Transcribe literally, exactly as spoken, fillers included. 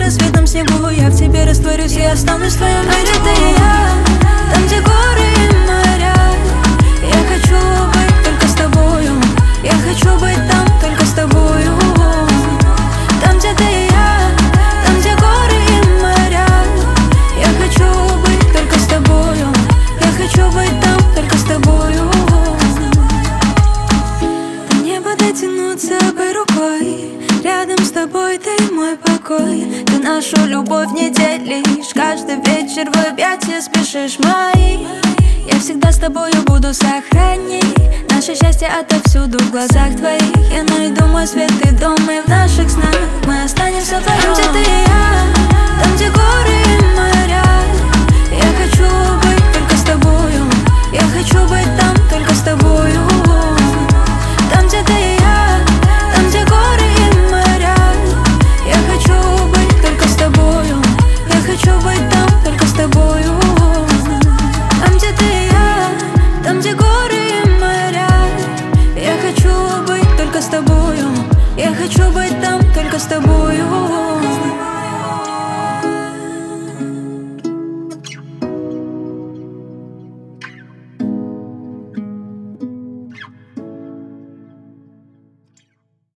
рассветном снегу я в тебе растворюсь и останусь в твоем мире. Там, где ты и я, там, где горы и моря, я хочу быть только с тобою. Я хочу быть там только с тобою. Там, где ты и я, там, где горы и моря, я хочу быть только с тобою. Я хочу быть там только с тобою. До неба дотянуться бы рукой, рядом с тобой ты мой покой. Ты нашу любовь не делишь, каждый вечер в объятия спешишь мои. Я всегда с тобою буду сохранить наше счастье отовсюду в глазах твоих. Я найду мой свет и дом, и в наших снах мы останемся вдвоем. Там, где ты и я, там, где горы и